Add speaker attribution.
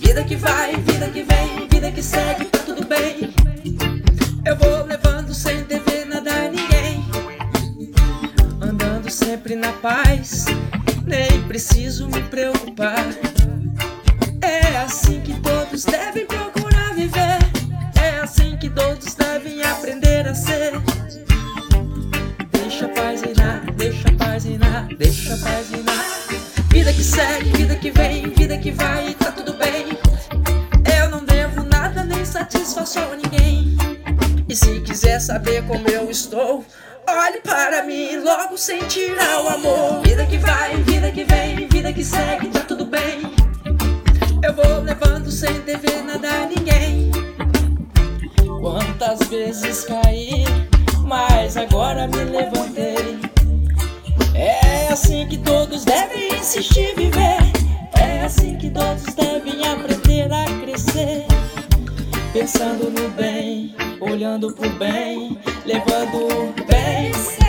Speaker 1: Vida que vai, vida que vem, vida que segue, tá tudo bem. Eu vou levando sem dever nada a ninguém, andando sempre na paz, nem preciso me preocupar. É assim que todos devem procurar viver, é assim que todos devem aprender a ser. Deixa a paz reinar, deixa a paz reinar, deixa a paz reinar. Vida que segue, vida que vem, vida que vai, tá tudo bem. Eu não devo nada nem satisfação a ninguém. E se quiser saber como eu estou, olhe para mim e logo sentirá o amor. Vida que vai, vida que vem, vida que segue, tá tudo bem. Eu vou levando sem dever nada a ninguém. Quantas vezes caí, mas agora me levantei. É assim que todos devem insistir viver, é assim que todos devem aprender a crescer. Pensando no bem, olhando pro bem, levando o bem.